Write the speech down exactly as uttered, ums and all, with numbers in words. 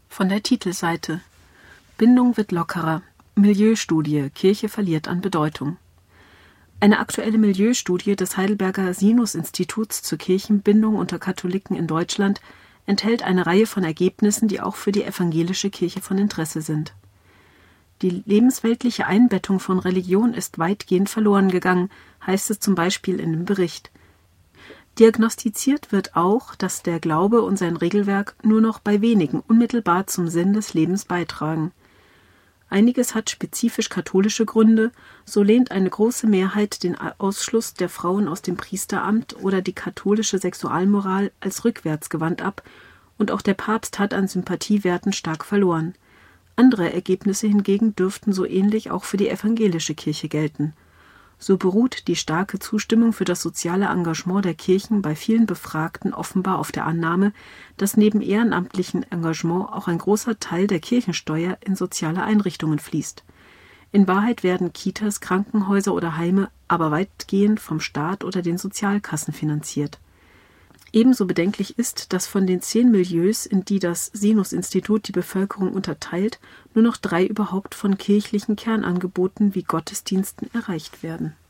Von der Titelseite: Bindung wird lockerer. Milieustudie: Kirche verliert an Bedeutung. Eine aktuelle Milieustudie des Heidelberger Sinus-Instituts zur Kirchenbindung unter Katholiken in Deutschland enthält eine Reihe von Ergebnissen, die auch für die evangelische Kirche von Interesse sind. Die lebensweltliche Einbettung von Religion ist weitgehend verloren gegangen, heißt es zum Beispiel in dem Bericht. Diagnostiziert wird auch, dass der Glaube und sein Regelwerk nur noch bei wenigen unmittelbar zum Sinn des Lebens beitragen. Einiges hat spezifisch katholische Gründe, so lehnt eine große Mehrheit den Ausschluss der Frauen aus dem Priesteramt oder die katholische Sexualmoral als rückwärtsgewandt ab, und auch der Papst hat an Sympathiewerten stark verloren. Andere Ergebnisse hingegen dürften so ähnlich auch für die evangelische Kirche gelten. So beruht die starke Zustimmung für das soziale Engagement der Kirchen bei vielen Befragten offenbar auf der Annahme, dass neben ehrenamtlichem Engagement auch ein großer Teil der Kirchensteuer in soziale Einrichtungen fließt. In Wahrheit werden Kitas, Krankenhäuser oder Heime aber weitgehend vom Staat oder den Sozialkassen finanziert. Ebenso bedenklich ist, dass von den zehn Milieus, in die das Sinus-Institut die Bevölkerung unterteilt, nur noch drei überhaupt von kirchlichen Kernangeboten wie Gottesdiensten erreicht werden.